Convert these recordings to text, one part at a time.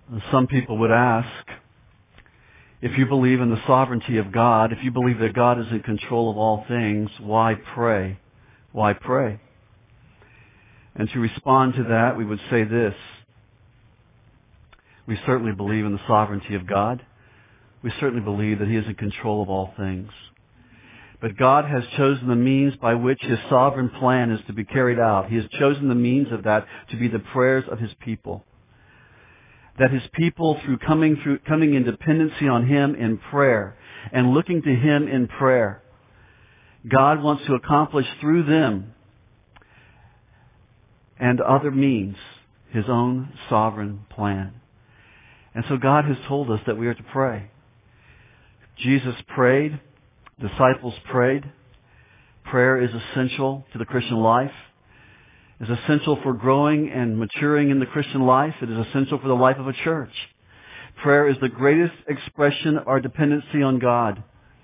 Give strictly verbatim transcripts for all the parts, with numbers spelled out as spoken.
Some people would ask, if you believe in the sovereignty of God, if you believe that God is in control of all things, why pray? Why pray? And to respond to that, we would say this. We certainly believe in the sovereignty of God. We certainly believe that He is in control of all things. But God has chosen the means by which His sovereign plan is to be carried out. He has chosen the means of that to be the prayers of His people. That His people, through coming through coming in dependency on Him in prayer and looking to Him in prayer, God wants to accomplish through them and other means His own sovereign plan. And so God has told us that we are to pray. Jesus prayed. Disciples prayed. Prayer is essential to the Christian life. It is essential for growing and maturing in the Christian life. It is essential for the life of a church. Prayer is the greatest expression of our dependency on God.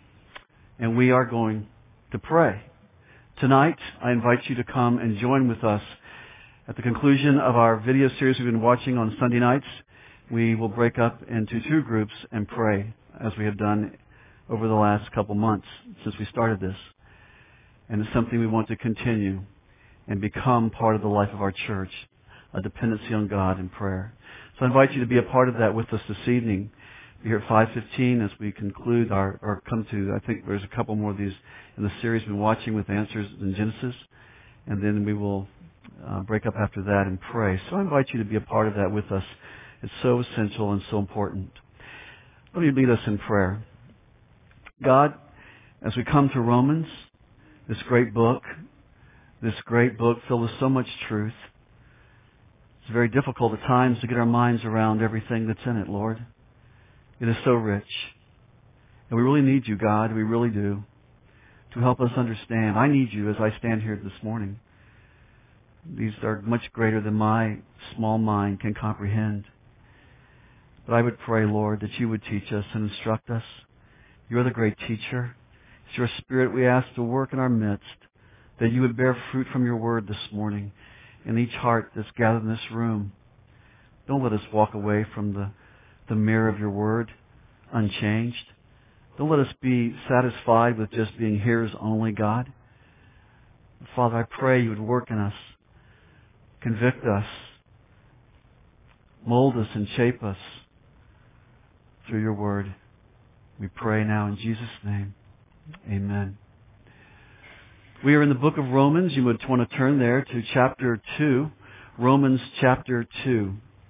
And we are going to pray. Tonight, I invite you to come and join with us. At the conclusion of our video series we've been watching on Sunday nights, we will break up into two groups and pray, as we have done over the last couple months since we started this. And it's something we want to continue and become part of the life of our church, a dependency on God in prayer. So I invite you to be a part of that with us this evening. Be here at five fifteen as we conclude our, or come to, I think there's a couple more of these in the series we've been watching with Answers in Genesis. And then we will uh, break up after that and pray. So I invite you to be a part of that with us. It's so essential and so important. Let me lead us in prayer. God, as we come to Romans, this great book, this great book filled with so much truth, it's very difficult at times to get our minds around everything that's in it, Lord. It is so rich. And we really need you, God, we really do, to help us understand. I need you as I stand here this morning. These are much greater than my small mind can comprehend. But I would pray, Lord, that you would teach us and instruct us. You're the great teacher. It's your Spirit we ask to work in our midst, that you would bear fruit from your word this morning in each heart that's gathered in this room. Don't let us walk away from the, the mirror of your word unchanged. Don't let us be satisfied with just being hearers only, God. Father, I pray you would work in us, convict us, mold us and shape us through your word. We pray now in Jesus' name. Amen. We are in the book of Romans. You would want to turn there to chapter two. Romans chapter two.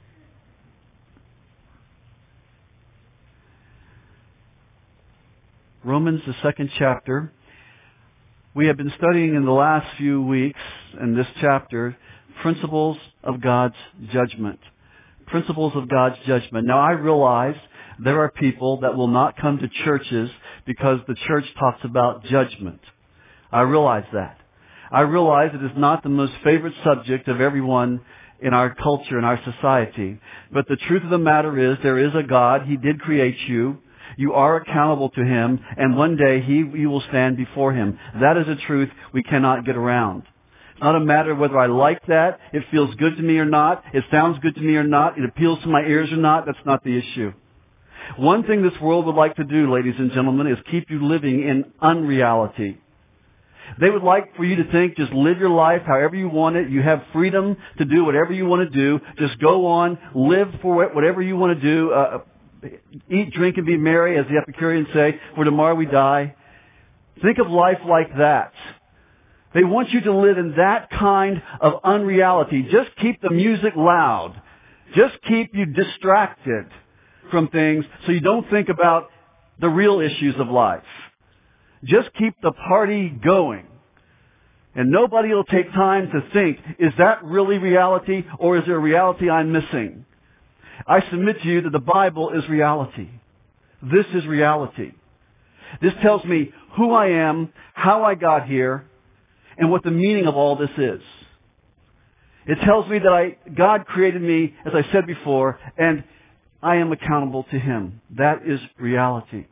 Romans, the second chapter. We have been studying in the last few weeks in this chapter principles of God's judgment. Principles of God's judgment. Now I realize there are people that will not come to churches because the church talks about judgment. I realize that. I realize it is not the most favorite subject of everyone in our culture, in our society. But the truth of the matter is there is a God. He did create you. You are accountable to Him. And one day He, you will stand before Him. That is a truth we cannot get around. It's not a matter of whether I like that, it feels good to me or not, it sounds good to me or not, it appeals to my ears or not. That's not the issue. One thing this world would like to do, ladies and gentlemen, is keep you living in unreality. They would like for you to think, just live your life however you want it. You have freedom to do whatever you want to do. Just go on, live for whatever you want to do. Uh, eat, drink, and be merry, as the Epicureans say, for tomorrow we die. Think of life like that. They want you to live in that kind of unreality. Just keep the music loud. Just keep you distracted from things so you don't think about the real issues of life. Just keep the party going. And nobody will take time to think, is that really reality or is there a reality I'm missing? I submit to you that the Bible is reality. This is reality. This tells me who I am, how I got here, and what the meaning of all this is. It tells me that I, God created me, as I said before, and I am accountable to Him. That is reality.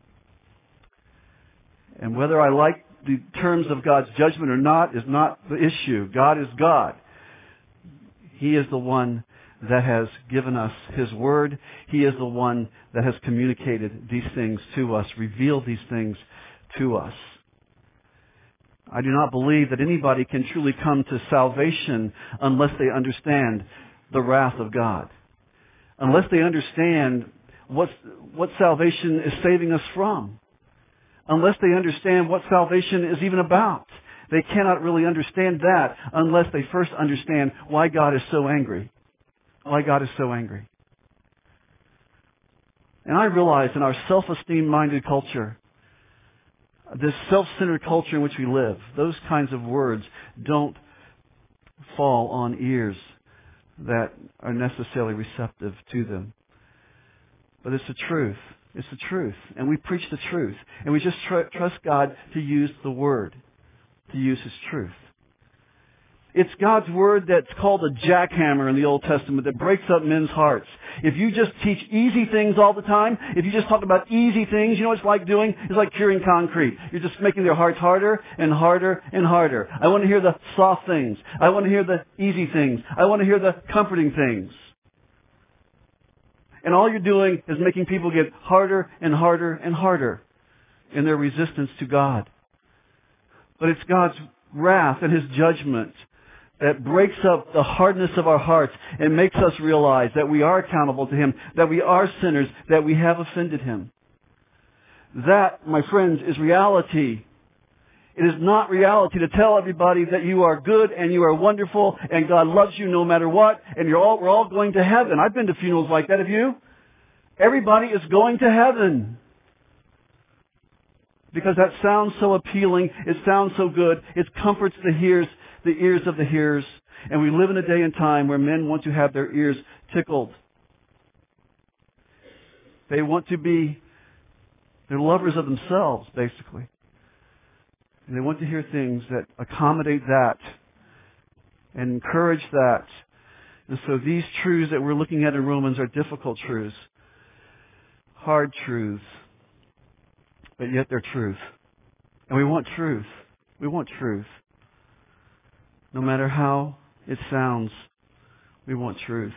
And whether I like the terms of God's judgment or not is not the issue. God is God. He is the one that has given us His Word. He is the one that has communicated these things to us, revealed these things to us. I do not believe that anybody can truly come to salvation unless they understand the wrath of God. Unless they understand what, what salvation is saving us from. Unless they understand what salvation is even about. They cannot really understand that unless they first understand why God is so angry. Why God is so angry. And I realize in our self-esteem minded culture, this self-centered culture in which we live, those kinds of words don't fall on ears that are necessarily receptive to them. But it's the truth. It's the truth. And we preach the truth. And we just tr- trust God to use the Word, to use His truth. It's God's Word that's called a jackhammer in the Old Testament that breaks up men's hearts. If you just teach easy things all the time, if you just talk about easy things, you know what it's like doing? It's like curing concrete. You're just making their hearts harder and harder and harder. I want to hear the soft things. I want to hear the easy things. I want to hear the comforting things. And all you're doing is making people get harder and harder and harder in their resistance to God. But it's God's wrath and His judgment that breaks up the hardness of our hearts and makes us realize that we are accountable to Him, that we are sinners, that we have offended Him. That, my friends, is reality. It is not reality to tell everybody that you are good and you are wonderful and God loves you no matter what and you're all, we're all going to heaven. I've been to funerals like that. Have you? Everybody is going to heaven. Because that sounds so appealing. It sounds so good. It comforts the ears, the ears of the hearers. And we live in a day and time where men want to have their ears tickled. They want to be, they're lovers of themselves, basically. And they want to hear things that accommodate that and encourage that. And so these truths that we're looking at in Romans are difficult truths. Hard truths. But yet they're truth. And we want truth. We want truth. No matter how it sounds, we want truth.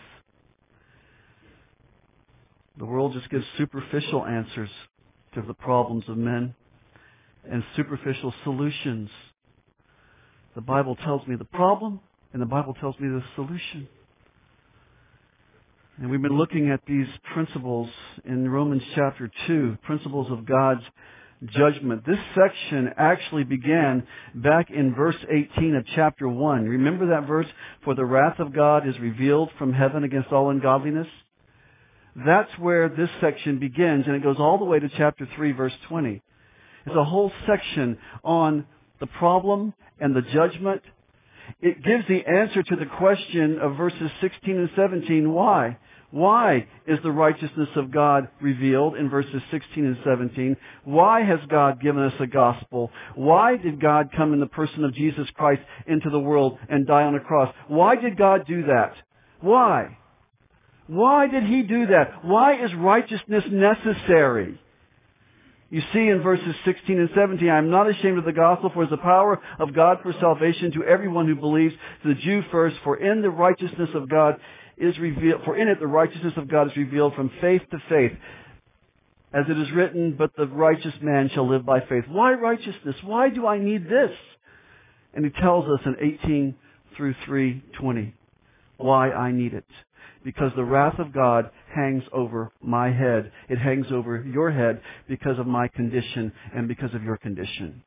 The world just gives superficial answers to the problems of men and superficial solutions. The Bible tells me the problem, and the Bible tells me the solution. And we've been looking at these principles in Romans chapter two, principles of God's judgment. This section actually began back in verse eighteen of chapter one. Remember that verse? For the wrath of God is revealed from heaven against all ungodliness. That's where this section begins, and it goes all the way to chapter three, verse twenty. It's a whole section on the problem and the judgment. It gives the answer to the question of verses sixteen and seventeen. Why? Why is the righteousness of God revealed in verses sixteen and seventeen? Why has God given us a gospel? Why did God come in the person of Jesus Christ into the world and die on a cross? Why did God do that? Why? Why did He do that? Why is righteousness necessary? You see in verses sixteen and seventeen, I am not ashamed of the gospel, for it is the power of God for salvation to everyone who believes, to the Jew first, for in the righteousness of God is revealed, for in it the righteousness of God is revealed from faith to faith. As it is written, but the righteous man shall live by faith. Why righteousness? Why do I need this? And He tells us in eighteen through three twenty why I need it. Because the wrath of God hangs over my head. It hangs over your head because of my condition and because of your condition.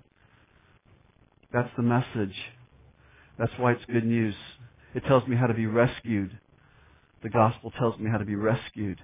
That's the message. That's why it's good news. It tells me how to be rescued. The gospel tells me how to be rescued.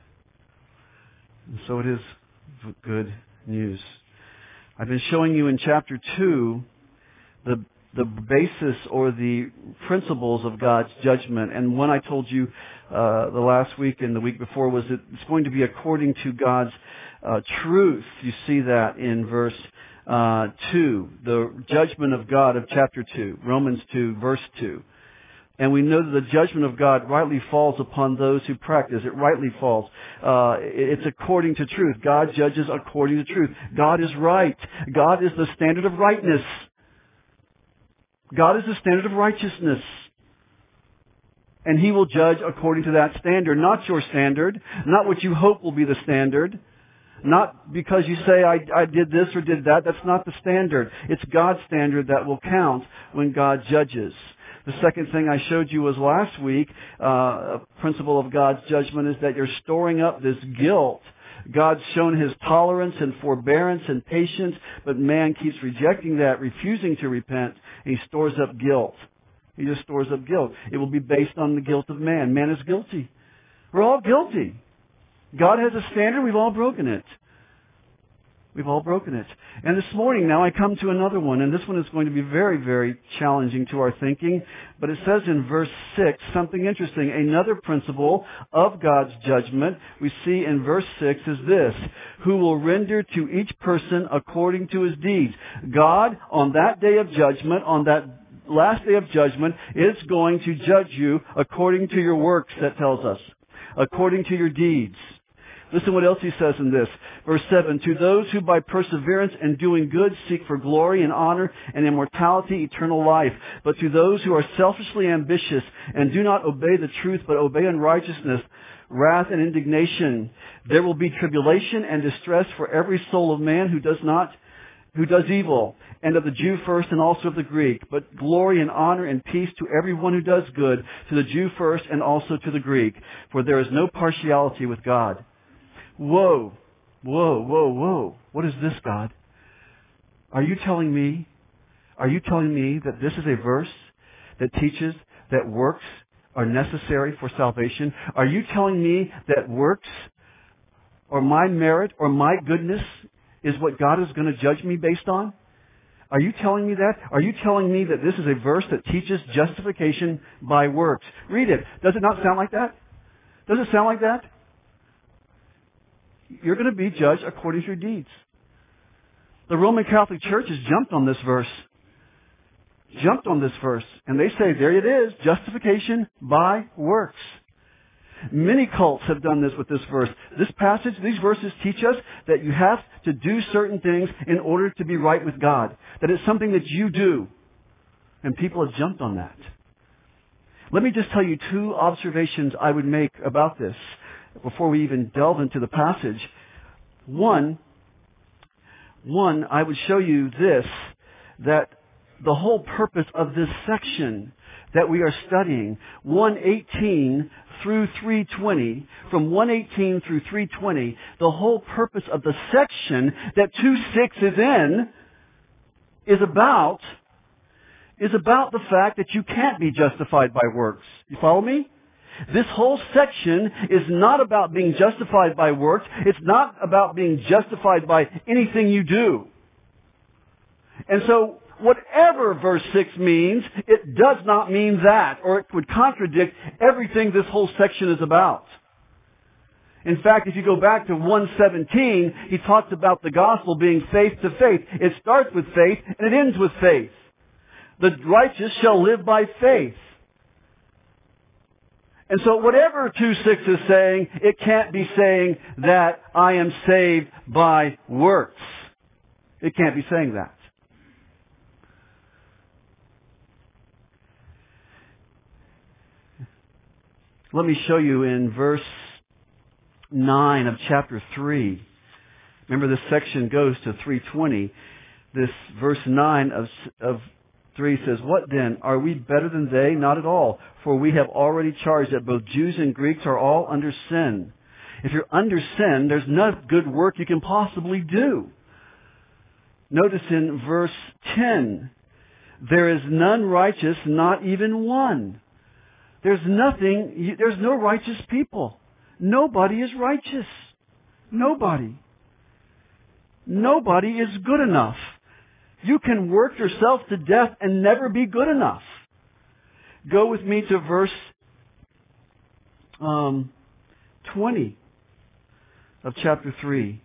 And so it is good news. I've been showing you in chapter two the the basis or the principles of God's judgment. And one I told you uh, the last week and the week before was that it's going to be according to God's uh, truth. You see that in verse uh, two, the judgment of God of chapter two, Romans two, verse two. And we know that the judgment of God rightly falls upon those who practice. It rightly falls. Uh, it's according to truth. God judges according to truth. God is right. God is the standard of rightness. God is the standard of righteousness. And He will judge according to that standard, not your standard, not what you hope will be the standard, not because you say, I, I did this or did that. That's not the standard. It's God's standard that will count when God judges. The second thing I showed you was last week, uh, a principle of God's judgment is that you're storing up this guilt. God's shown His tolerance and forbearance and patience, but man keeps rejecting that, refusing to repent, and he stores up guilt. He just stores up guilt. It will be based on the guilt of man. Man is guilty. We're all guilty. God has a standard. We've all broken it. We've all broken it. And this morning now I come to another one, and this one is going to be very, very challenging to our thinking. But it says in verse six something interesting. Another principle of God's judgment we see in verse six is this: who will render to each person according to his deeds. God, on that day of judgment, on that last day of judgment, is going to judge you according to your works, that tells us. According to your deeds. Listen what else he says in this. Verse seven, to those who by perseverance and doing good seek for glory and honor and immortality, eternal life. But to those who are selfishly ambitious and do not obey the truth but obey unrighteousness, wrath and indignation, there will be tribulation and distress for every soul of man who does not, who does evil, and of the Jew first and also of the Greek, but glory and honor and peace to everyone who does good, to the Jew first and also to the Greek, for there is no partiality with God. Whoa, whoa, whoa, whoa. What is this, God? Are you telling me, are you telling me that this is a verse that teaches that works are necessary for salvation? Are you telling me that works or my merit or my goodness is what God is going to judge me based on? Are you telling me that? Are you telling me that this is a verse that teaches justification by works? Read it. Does it not sound like that? Does it sound like that? You're going to be judged according to your deeds. The Roman Catholic Church has jumped on this verse. Jumped on this verse. And they say, there it is, justification by works. Many cults have done this with this verse. This passage, these verses teach us that you have to do certain things in order to be right with God. That it's something that you do. And people have jumped on that. Let me just tell you two observations I would make about this before we even delve into the passage. One, one, I would show you this, that the whole purpose of this section that we are studying, one eighteen through three twenty, from one eighteen through three twenty, the whole purpose of the section that two six is in is about, is about the fact that you can't be justified by works. You follow me? This whole section is not about being justified by works. It's not about being justified by anything you do. And so, whatever verse six means, it does not mean that, or it would contradict everything this whole section is about. In fact, if you go back to one seventeen, he talks about the gospel being faith to faith. It starts with faith, and it ends with faith. The righteous shall live by faith. And so whatever two six is saying, it can't be saying that I am saved by works. It can't be saying that. Let me show you in verse nine of chapter three. Remember, this section goes to three twenty. This verse nine of, of three says, what then? Are we better than they? Not at all. For we have already charged that both Jews and Greeks are all under sin. If you're under sin, there's no good work you can possibly do. Notice in verse ten, there is none righteous, not even one. There's nothing, there's no righteous people. Nobody is righteous. Nobody. Nobody is good enough. You can work yourself to death and never be good enough. Go with me to verse um, twenty of chapter three.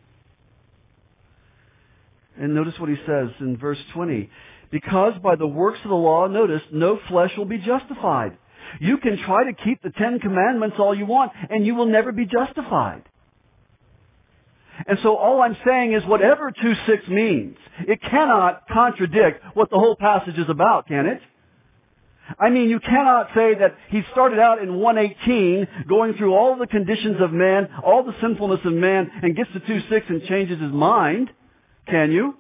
And notice what he says in verse twenty. Because by the works of the law, notice, no flesh will be justified. You can try to keep the Ten Commandments all you want, and you will never be justified. And so all I'm saying is whatever two six means, it cannot contradict what the whole passage is about, can it? I mean, you cannot say that he started out in one eighteen, going through all the conditions of man, all the sinfulness of man, and gets to two six and changes his mind. Can you?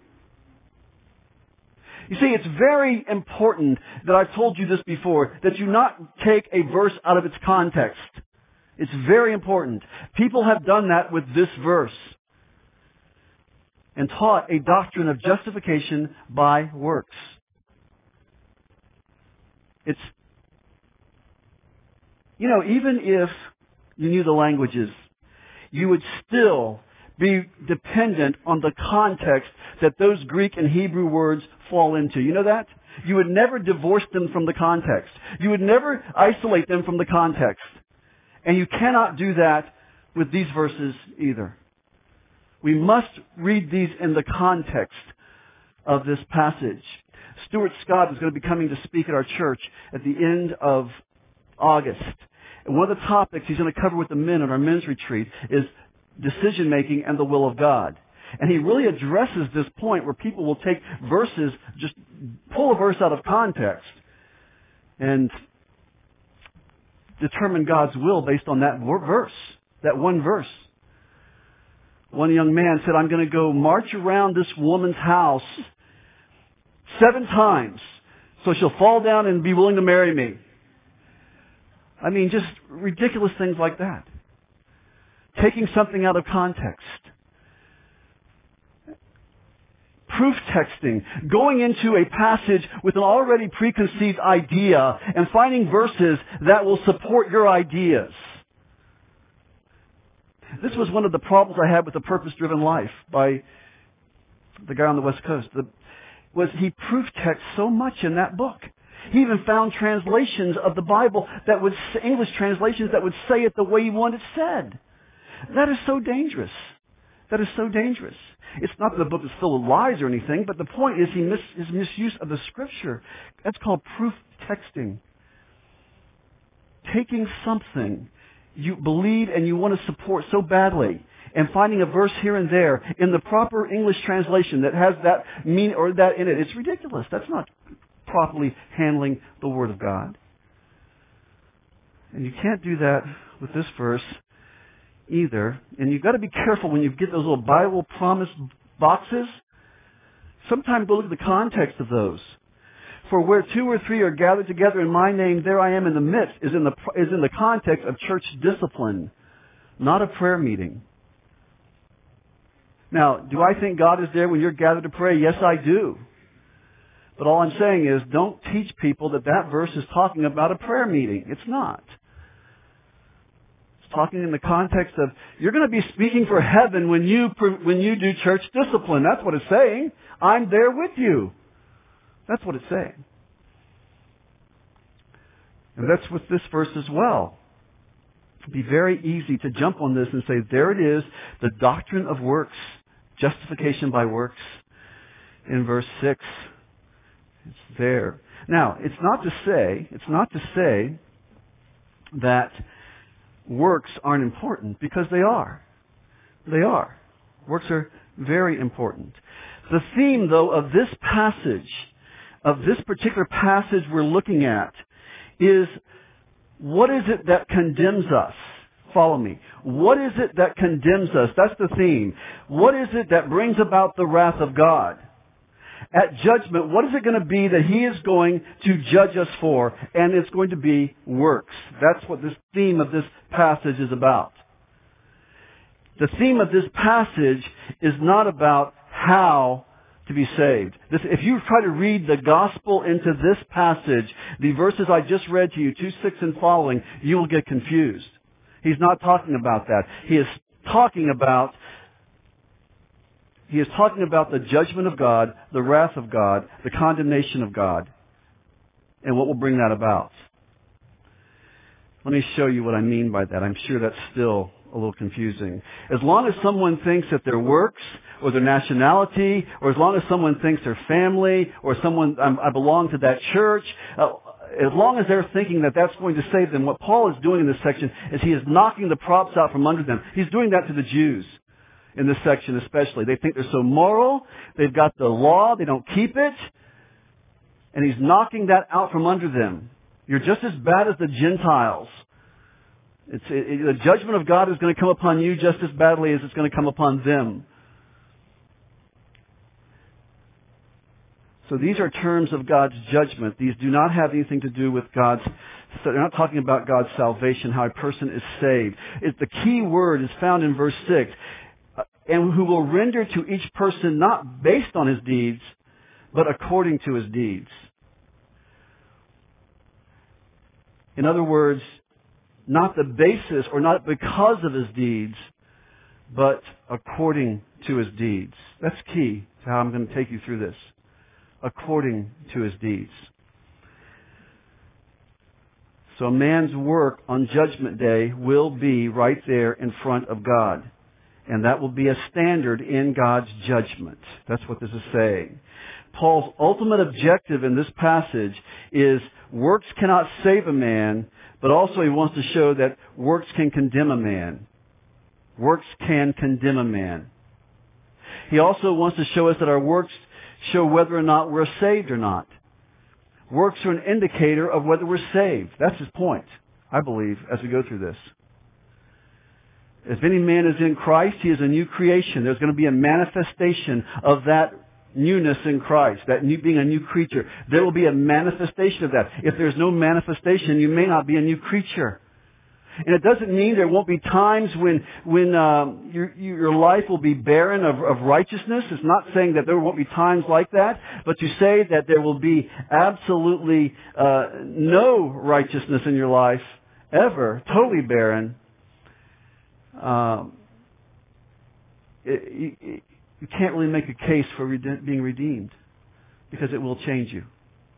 You see, it's very important that I've told you this before, that you not take a verse out of its context. It's very important. People have done that with this verse and taught a doctrine of justification by works. It's, you know, even if you knew the languages, you would still be dependent on the context that those Greek and Hebrew words fall into. You know that? You would never divorce them from the context. You would never isolate them from the context. And you cannot do that with these verses either. We must read these in the context of this passage. Stuart Scott is going to be coming to speak at our church at the end of August. And one of the topics he's going to cover with the men at our men's retreat is decision-making and the will of God. And he really addresses this point where people will take verses, just pull a verse out of context and determine God's will based on that verse, that one verse. One young man said, I'm going to go march around this woman's house seven times so she'll fall down and be willing to marry me. I mean, just ridiculous things like that. Taking something out of context. Proof texting. Going into a passage with an already preconceived idea and finding verses that will support your ideas. This was one of the problems I had with The Purpose-Driven Life by the guy on the West Coast. The, was he proof texted so much in that book. He even found translations of the Bible that would, English translations that would say it the way he wanted it said. That is so dangerous. That is so dangerous. It's not that the book is full of lies or anything, but the point is he mis- his misuse of the Scripture. That's called proof texting. Taking something you believe and you want to support so badly and finding a verse here and there in the proper English translation that has that mean or that in it. It's ridiculous. That's not properly handling the Word of God. And you can't do that with this verse either. And you've got to be careful when you get those little Bible promise boxes. Sometimes go look at the context of those. For where two or three are gathered together in my name, there I am in the midst, is in the, is in the context of church discipline, not a prayer meeting. Now, do I think God is there when you're gathered to pray? Yes, I do. But all I'm saying is, don't teach people that that verse is talking about a prayer meeting. It's not. It's talking in the context of, you're going to be speaking for heaven when you, when you do church discipline. That's what it's saying. I'm there with you. That's what it's saying. And that's with this verse as well. It'd be very easy to jump on this and say, there it is, the doctrine of works, justification by works, in verse six. It's there. Now, it's not to say, it's not to say that works aren't important, because they are. They are. Works are very important. The theme, though, of this passage, of this particular passage we're looking at, is what is it that condemns us? Follow me. What is it that condemns us? That's the theme. What is it that brings about the wrath of God? At judgment, what is it going to be that He is going to judge us for? And it's going to be works. That's what this theme of this passage is about. The theme of this passage is not about how to be saved. This, if you try to read the gospel into this passage, the verses I just read to you, two six and following, you will get confused. He's not talking about that. He is talking about He is talking about the judgment of God, the wrath of God, the condemnation of God, and what will bring that about. Let me show you what I mean by that. I'm sure that's still a little confusing. As long as someone thinks that their works or their nationality, or as long as someone thinks their family, or someone, um, I belong to that church, uh, as long as they're thinking that that's going to save them, what Paul is doing in this section is he is knocking the props out from under them. He's doing that to the Jews in this section especially. They think they're so moral, they've got the law, they don't keep it, and he's knocking that out from under them. You're just as bad as the Gentiles. It's, it, it, the judgment of God is going to come upon you just as badly as it's going to come upon them. So these are terms of God's judgment. These do not have anything to do with God's, so they're not talking about God's salvation, how a person is saved. It, the key word is found in verse six. Uh, and who will render to each person not based on his deeds, but according to his deeds. In other words, not the basis or not because of his deeds, but according to his deeds. That's key to how I'm going to take you through this. According to his deeds. So a man's work on Judgment Day will be right there in front of God. And that will be a standard in God's judgment. That's what this is saying. Paul's ultimate objective in this passage is works cannot save a man, but also he wants to show that works can condemn a man. Works can condemn a man. He also wants to show us that our works show whether or not we're saved or not. Works are an indicator of whether we're saved. That's his point, I believe, as we go through this. If any man is in Christ, he is a new creation. There's going to be a manifestation of that newness in Christ, that new, being a new creature. There will be a manifestation of that. If there's no manifestation, you may not be a new creature. And it doesn't mean there won't be times when when um, your your life will be barren of, of righteousness. It's not saying that there won't be times like that, but to say that there will be absolutely uh, no righteousness in your life ever, totally barren. Um, it, it, you can't really make a case for rede- being redeemed because it will change you.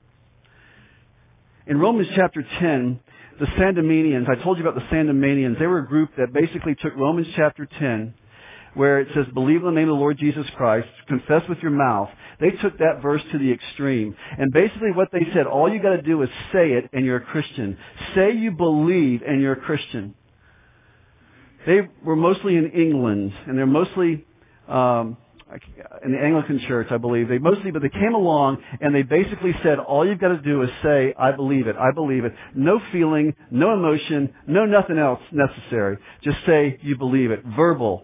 In Romans chapter ten, the Sandemanians, I told you about the Sandemanians. They were a group that basically took Romans chapter ten, where it says, believe in the name of the Lord Jesus Christ, confess with your mouth. They took that verse to the extreme. And basically what they said, all you got to do is say it and you're a Christian. Say you believe and you're a Christian. They were mostly in England, and they're mostly um, in the Anglican Church, I believe. They mostly, but they came along and they basically said, all you've got to do is say, I believe it, I believe it. No feeling, no emotion, no nothing else necessary. Just say you believe it. Verbal.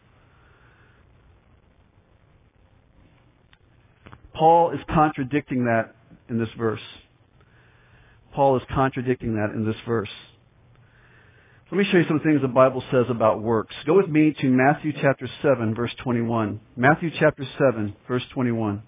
Paul is contradicting that in this verse. Paul is contradicting that in this verse. Let me show you some things the Bible says about works. Go with me to Matthew chapter seven, verse twenty-one. Matthew chapter seven, verse twenty-one.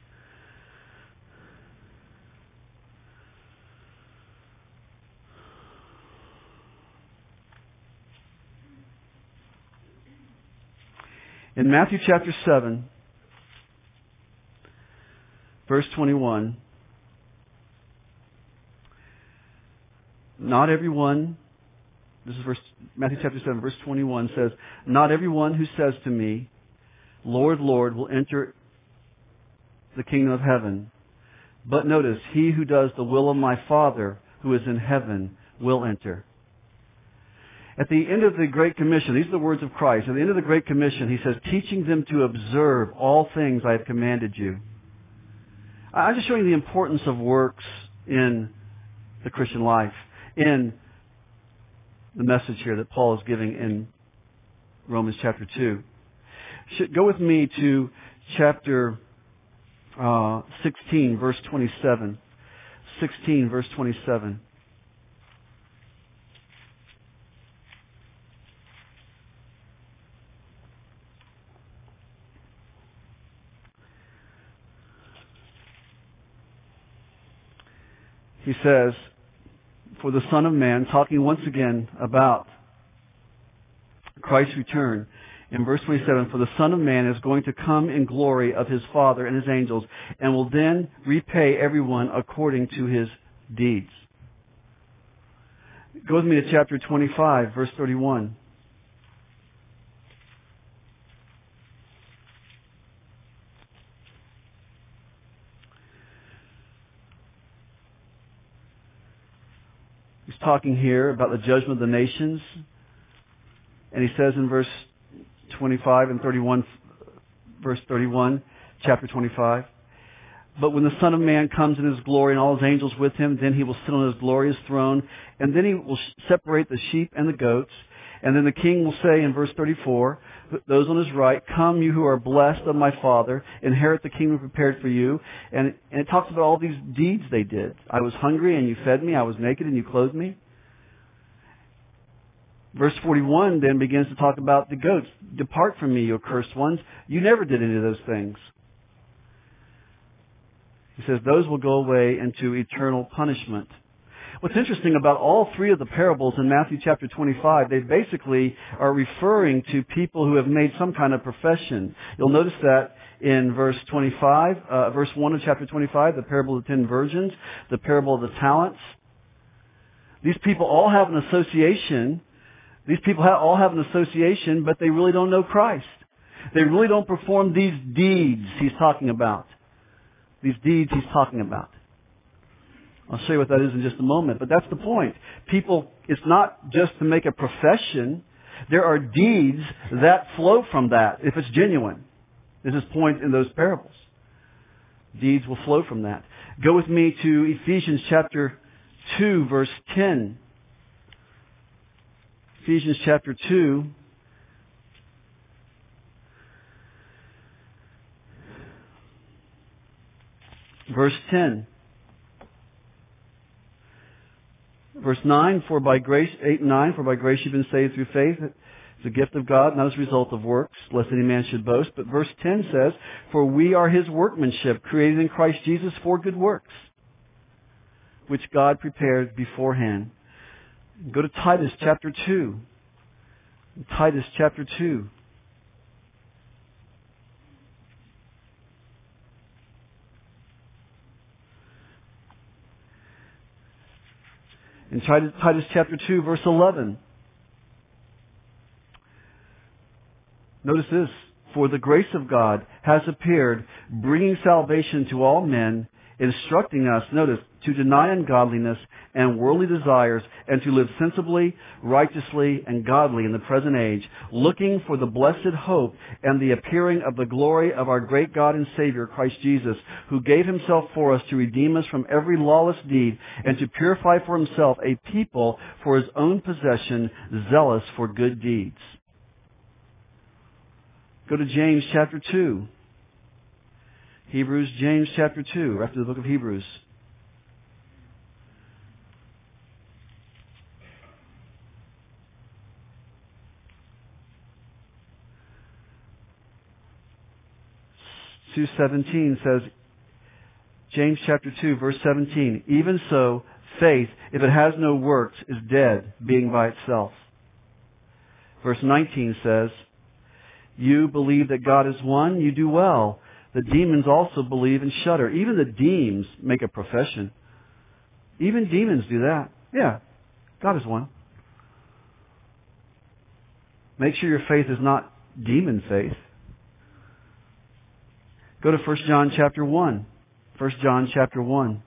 In Matthew chapter seven, verse twenty-one, not everyone... This is verse, Matthew chapter seven, verse twenty-one says, not everyone who says to me, Lord, Lord, will enter the kingdom of heaven. But notice, he who does the will of my Father who is in heaven will enter. At the end of the Great Commission, these are the words of Christ. At the end of the Great Commission, he says, teaching them to observe all things I have commanded you. I'm just showing the importance of works in the Christian life, in the message here that Paul is giving in Romans chapter two. Go with me to chapter uh, sixteen, verse twenty-seven. sixteen, verse twenty-seven. He says, for the Son of Man, talking once again about Christ's return. In verse twenty-seven, for the Son of Man is going to come in glory of his Father and his angels, and will then repay everyone according to his deeds. Go with me to chapter twenty-five, verse thirty-one. He's talking here about the judgment of the nations. And he says in verse twenty-five and thirty-one, verse thirty-one, chapter twenty-five, But when the Son of Man comes in His glory and all His angels with Him, then He will sit on His glorious throne, and then He will separate the sheep and the goats. And then the King will say in verse thirty-four, those on His right, come you who are blessed of my Father, inherit the kingdom prepared for you. And, and it talks about all these deeds they did. I was hungry and you fed me. I was naked and you clothed me. Verse forty-one then begins to talk about the goats. Depart from me, you accursed ones. You never did any of those things. He says those will go away into eternal punishment. What's interesting about all three of the parables in Matthew chapter twenty-five, they basically are referring to people who have made some kind of profession. You'll notice that in verse twenty-five, uh, verse one of chapter twenty-five, the parable of the ten virgins, the parable of the talents. These people all have an association. These people have, all have an association, but they really don't know Christ. They really don't perform these deeds He's talking about. These deeds He's talking about. I'll show you what that is in just a moment, but that's the point. People, it's not just to make a profession. There are deeds that flow from that, if it's genuine. This is point in those parables. Deeds will flow from that. Go with me to Ephesians chapter two, verse ten. Ephesians chapter two. Verse ten. Verse nine, for by grace, eight and nine, for by grace you've been saved through faith. It's a gift of God, not as a result of works, lest any man should boast. But verse ten says, for we are His workmanship, created in Christ Jesus for good works, which God prepared beforehand. Go to Titus chapter two. Titus chapter two. In Titus chapter two, verse eleven. Notice this. For the grace of God has appeared, bringing salvation to all men, instructing us, notice, to deny ungodliness and worldly desires, and to live sensibly, righteously, and godly in the present age, looking for the blessed hope and the appearing of the glory of our great God and Savior, Christ Jesus, who gave Himself for us to redeem us from every lawless deed and to purify for Himself a people for His own possession, zealous for good deeds. Go to James chapter two. Hebrews, James chapter two, after the book of Hebrews. two seventeen says, James chapter two, verse seventeen, even so, faith, if it has no works, is dead, being by itself. Verse nineteen says, you believe that God is one, you do well. The demons also believe and shudder. Even the demons make a profession. Even demons do that. Yeah, God is one. Make sure your faith is not demon faith. Go to First John chapter one. First John chapter one.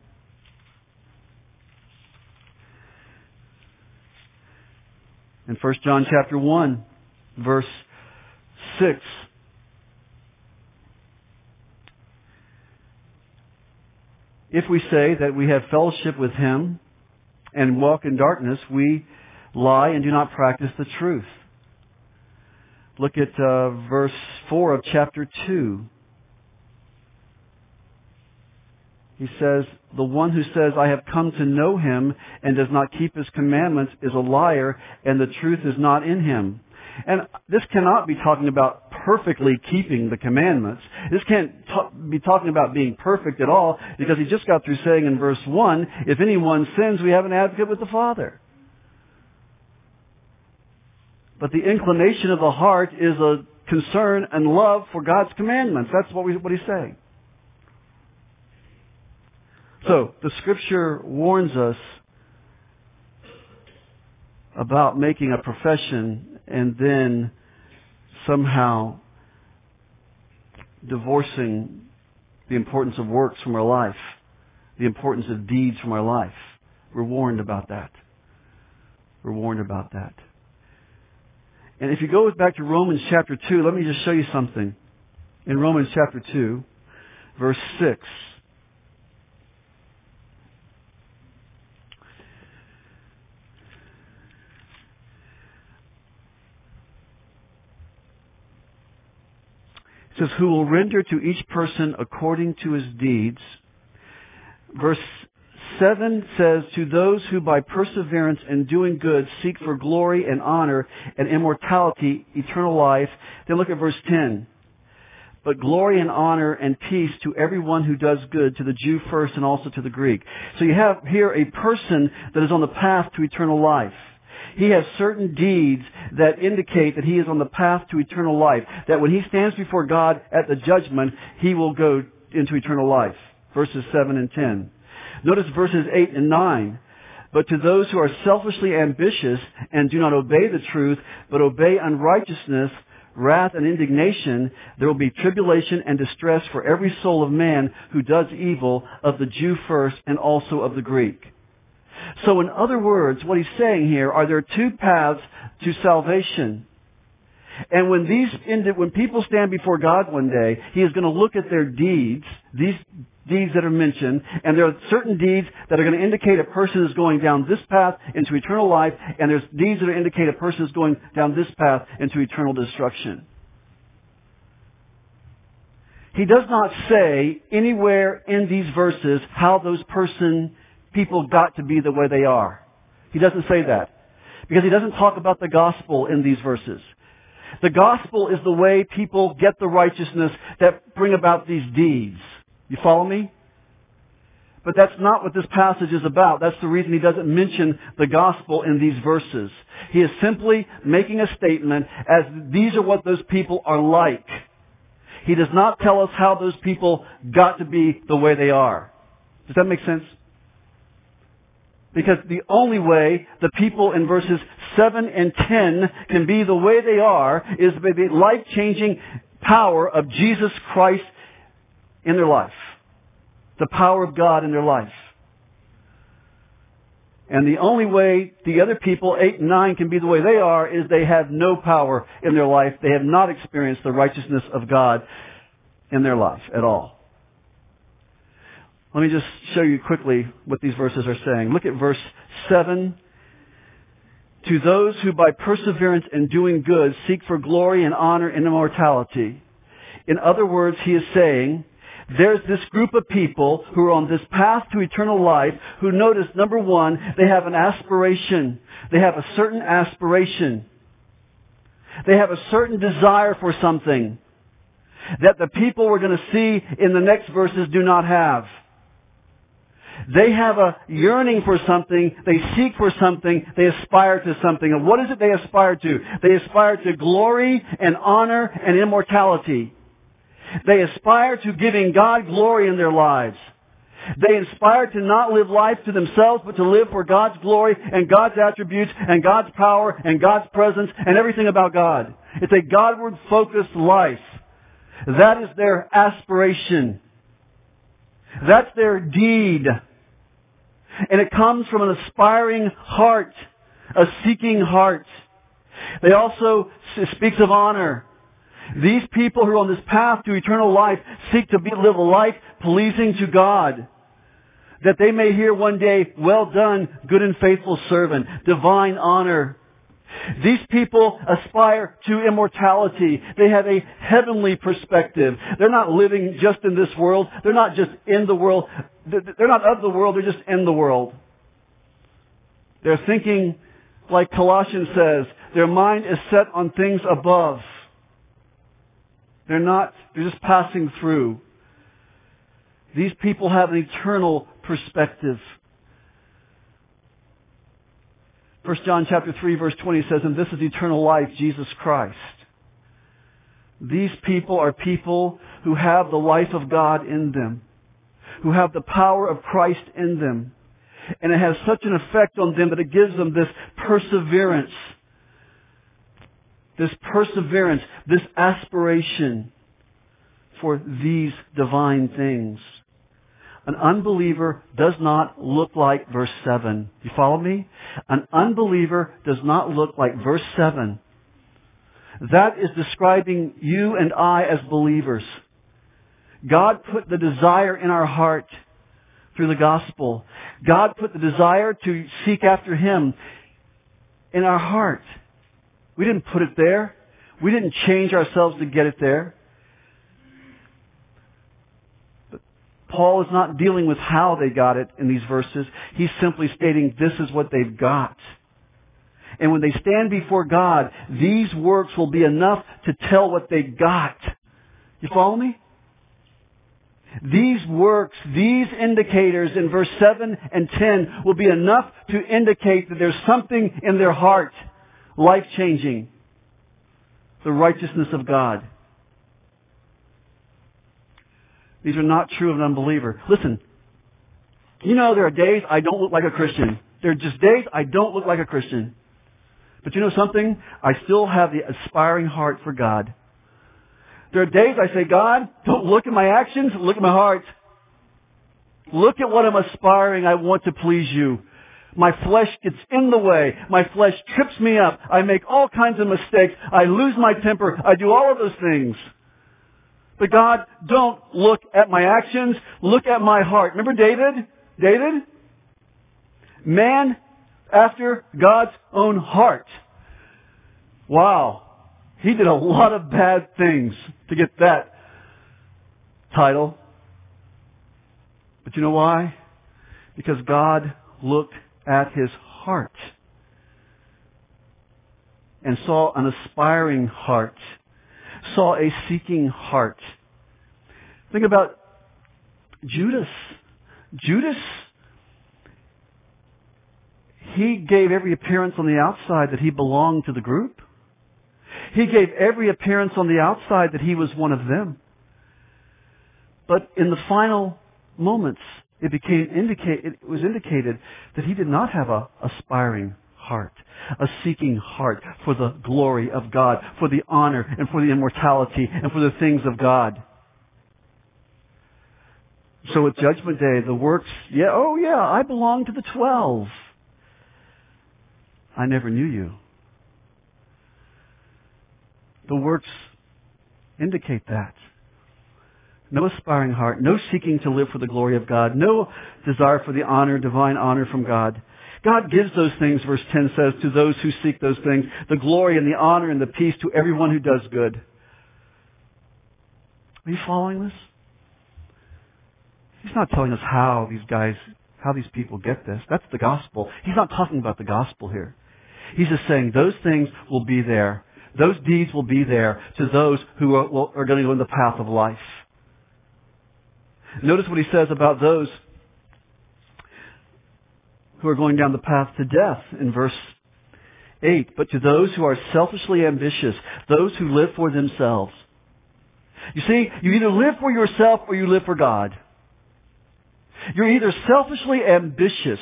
In First John chapter one, verse six. If we say that we have fellowship with Him and walk in darkness, we lie and do not practice the truth. Look at uh, verse four of chapter two. He says, the one who says, I have come to know Him and does not keep His commandments is a liar, and the truth is not in him. And this cannot be talking about perfectly keeping the commandments. This can't t- be talking about being perfect at all, because he just got through saying in verse one, if anyone sins, we have an advocate with the Father. But the inclination of the heart is a concern and love for God's commandments. That's what, we, what he's saying. So, the Scripture warns us about making a profession and then somehow divorcing the importance of works from our life, the importance of deeds from our life. We're warned about that. We're warned about that. And if you go back to Romans chapter two, let me just show you something. In Romans chapter two, verse six, It says, who will render to each person according to his deeds. Verse seven says, to those who by perseverance in doing good seek for glory and honor and immortality, eternal life. Then look at verse ten. But glory and honor and peace to everyone who does good, to the Jew first and also to the Greek. So you have here a person that is on the path to eternal life. He has certain deeds that indicate that he is on the path to eternal life. That when he stands before God at the judgment, he will go into eternal life. Verses seven and ten. Notice verses eight and nine. But to those who are selfishly ambitious and do not obey the truth, but obey unrighteousness, wrath and indignation, there will be tribulation and distress for every soul of man who does evil, of the Jew first and also of the Greek. So in other words, what he's saying here are there two paths to salvation. And when these, when people stand before God one day, He is going to look at their deeds, these deeds that are mentioned, and there are certain deeds that are going to indicate a person is going down this path into eternal life, and there's deeds that indicate a person is going down this path into eternal destruction. He does not say anywhere in these verses how those person people got to be the way they are. He doesn't say that. Because he doesn't talk about the gospel in these verses. The gospel is the way people get the righteousness that bring about these deeds. You follow me? But that's not what this passage is about. That's the reason he doesn't mention the gospel in these verses. He is simply making a statement as these are what those people are like. He does not tell us how those people got to be the way they are. Does that make sense? Because the only way the people in verses seven and ten can be the way they are is by the life-changing power of Jesus Christ in their life. The power of God in their life. And the only way the other people, eight and nine, can be the way they are is they have no power in their life. They have not experienced the righteousness of God in their life at all. Let me just show you quickly what these verses are saying. Look at verse seven. To those who by perseverance in doing good seek for glory and honor and immortality. In other words, he is saying, there's this group of people who are on this path to eternal life who notice, number one, they have an aspiration. They have a certain aspiration. They have a certain desire for something that the people we're going to see in the next verses do not have. They have a yearning for something, they seek for something, they aspire to something. And what is it they aspire to? They aspire to glory and honor and immortality. They aspire to giving God glory in their lives. They aspire to not live life to themselves, but to live for God's glory and God's attributes and God's power and God's presence and everything about God. It's a Godward-focused life. That is their aspiration. That's their deed. And it comes from an aspiring heart, a seeking heart. They also speaks of honor. These people who are on this path to eternal life seek to be, live a life pleasing to God. That they may hear one day, well done, good and faithful servant, divine honor. These people aspire to immortality. They have a heavenly perspective. They're not living just in this world. They're not just in the world. They're not of the world. They're just in the world. They're thinking, like Colossians says, their mind is set on things above. They're not, they're just passing through. These people have an eternal perspective. First John chapter three verse twenty says, and this is eternal life, Jesus Christ. These people are people who have the life of God in them, who have the power of Christ in them. And it has such an effect on them that it gives them this perseverance, this perseverance, this aspiration for these divine things. An unbeliever does not look like verse seven. You follow me? An unbeliever does not look like verse seven. That is describing you and I as believers. God put the desire in our heart through the gospel. God put the desire to seek after Him in our heart. We didn't put it there. We didn't change ourselves to get it there. Paul is not dealing with how they got it in these verses. He's simply stating this is what they've got. And when they stand before God, these works will be enough to tell what they got. You follow me? These works, these indicators in verse seven and ten will be enough to indicate that there's something in their heart, life-changing, the righteousness of God. These are not true of an unbeliever. Listen, you know there are days I don't look like a Christian. There are just days I don't look like a Christian. But you know something? I still have the aspiring heart for God. There are days I say, God, don't look at my actions, look at my heart. Look at what I'm aspiring. I want to please you. My flesh gets in the way. My flesh trips me up. I make all kinds of mistakes. I lose my temper. I do all of those things. But God, don't look at my actions. Look at my heart. Remember David? David? Man after God's own heart. Wow. He did a lot of bad things to get that title. But you know why? Because God looked at his heart and saw an aspiring heart, saw a seeking heart. Think about Judas. Judas, he gave every appearance on the outside that he belonged to the group. He gave every appearance on the outside that he was one of them. But in the final moments, it became indicate, it was indicated that he did not have a aspiring heart, a seeking heart for the glory of God, for the honor and for the immortality and for the things of God. So at Judgment Day, the works, yeah, oh yeah, I belong to the twelve. I never knew you. The works indicate that. No aspiring heart, no seeking to live for the glory of God, no desire for the honor, divine honor from God. God gives those things, verse ten says, to those who seek those things, the glory and the honor and the peace to everyone who does good. Are you following this? He's not telling us how these guys, how these people get this. That's the gospel. He's not talking about the gospel here. He's just saying those things will be there. Those deeds will be there to those who are, are going to go in the path of life. Notice what he says about those who are going down the path to death in verse eight. But to those who are selfishly ambitious, those who live for themselves. You see, you either live for yourself or you live for God. You're either selfishly ambitious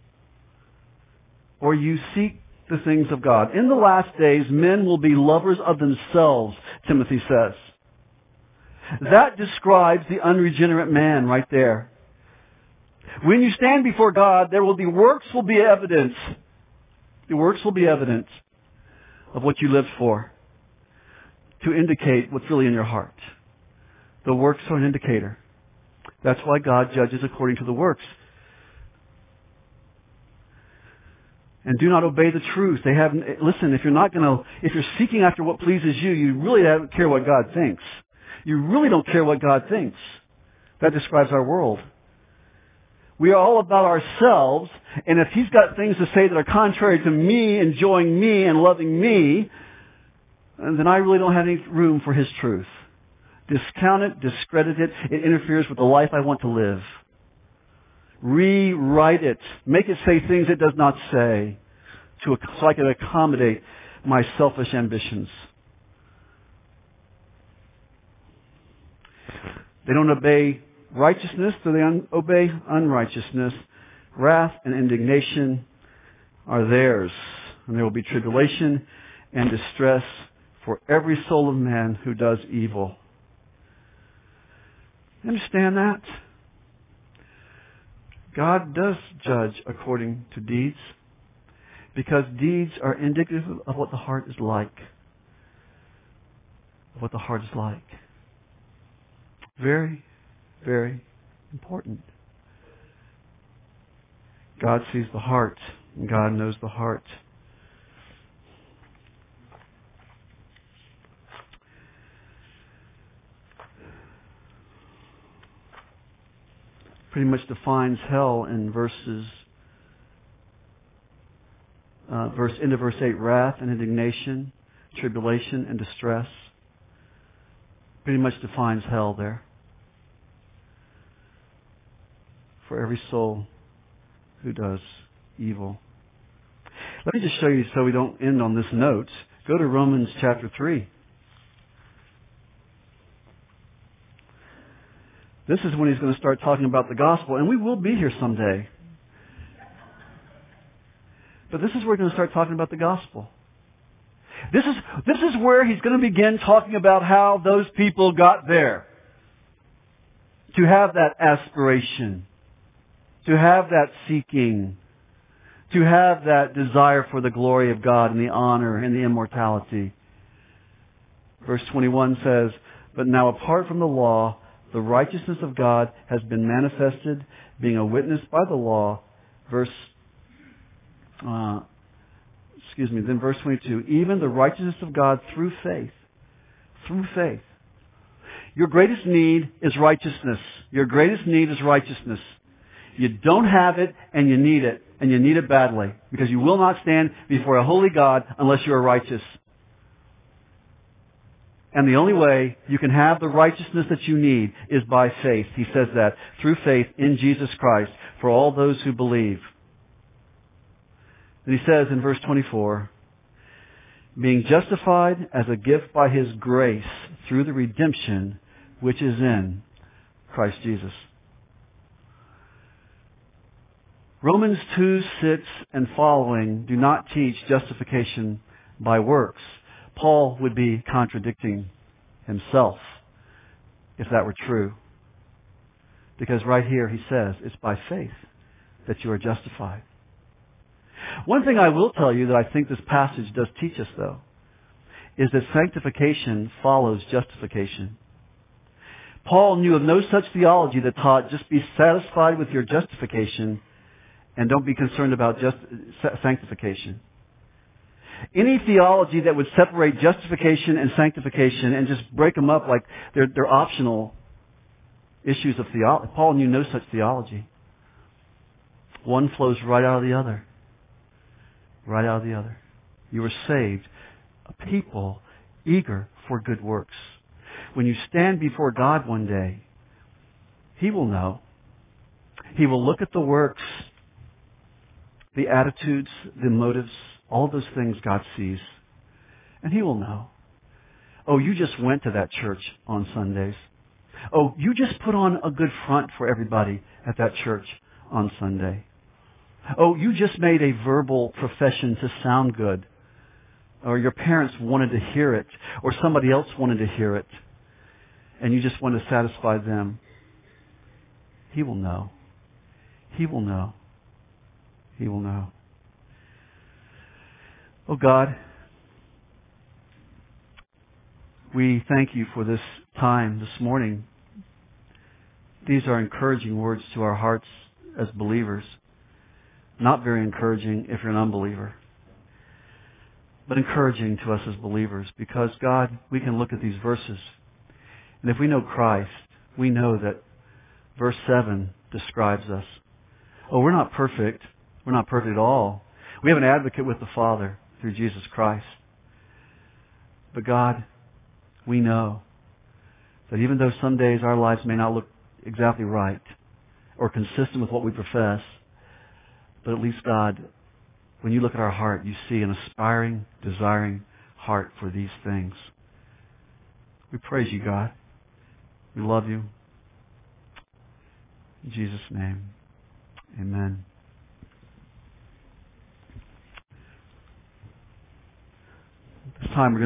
or you seek the things of God. In the last days, men will be lovers of themselves, Timothy says. That describes the unregenerate man right there. When you stand before God, there will be works will be evidence. The works will be evidence of what you lived for to indicate what's really in your heart. The works are an indicator. That's why God judges according to the works. And do not obey the truth. They have, listen, if you're not going to, if you're seeking after what pleases you, you really don't care what God thinks. You really don't care what God thinks. That describes our world. We are all about ourselves, and if He's got things to say that are contrary to me, enjoying me, and loving me, then I really don't have any room for His truth. Discount it, discredit it. It interferes with the life I want to live. Rewrite it. Make it say things it does not say, to, so I can accommodate my selfish ambitions. They don't obey righteousness, so they un- obey unrighteousness. Wrath and indignation are theirs, and there will be tribulation and distress for every soul of man who does evil. You understand that? God does judge according to deeds, because deeds are indicative of what the heart is like. Of what the heart is like. Very, very important. God sees the heart, and God knows the heart. pretty much defines hell in verses, uh, verse into verse eight, wrath and indignation, tribulation and distress. Pretty much defines hell there for every soul who does evil. Let me just show you so we don't end on this note. Go to Romans chapter three. This is when he's going to start talking about the gospel, and we will be here someday. But this is where he's going to start talking about the gospel. This is, this is where he's going to begin talking about how those people got there. To have that aspiration. To have that seeking. To have that desire for the glory of God and the honor and the immortality. Verse twenty-one says, "But now apart from the law, the righteousness of God has been manifested, being a witness by the law." Verse, uh, excuse me, then verse twenty-two, "Even the righteousness of God through faith." Through faith. Your greatest need is righteousness. Your greatest need is righteousness. You don't have it, and you need it, and you need it badly, because you will not stand before a holy God unless you are righteous. And the only way you can have the righteousness that you need is by faith. He says that, through faith in Jesus Christ, for all those who believe. And he says in verse twenty-four, "Being justified as a gift by His grace through the redemption which is in Christ Jesus." Romans two, six, and following do not teach justification by works. Paul would be contradicting himself if that were true. Because right here he says it's by faith that you are justified. One thing I will tell you that I think this passage does teach us, though, is that sanctification follows justification. Paul knew of no such theology that taught just be satisfied with your justification and don't be concerned about just sanctification. Any theology that would separate justification and sanctification and just break them up like they're, they're optional issues of theology. Paul knew no such theology. One flows right out of the other. Right out of the other. You were saved, a people eager for good works. When you stand before God one day, He will know. He will look at the works, the attitudes, the motives, all those things God sees. And He will know. Oh, you just went to that church on Sundays. Oh, you just put on a good front for everybody at that church on Sunday. Oh, you just made a verbal profession to sound good. Or your parents wanted to hear it. Or somebody else wanted to hear it. And you just want to satisfy them. He will know. He will know. He will know. Oh God, we thank You for this time this morning. These are encouraging words to our hearts as believers. Not very encouraging if you're an unbeliever. But encouraging to us as believers, because God, we can look at these verses, and if we know Christ, we know that verse seven describes us. Oh, we're not perfect. We're not perfect at all. We have an advocate with the Father through Jesus Christ. But God, we know that even though some days our lives may not look exactly right or consistent with what we profess, but at least God, when You look at our heart, You see an aspiring, desiring heart for these things. We praise You, God. We love You. In Jesus' name, amen. This time we're going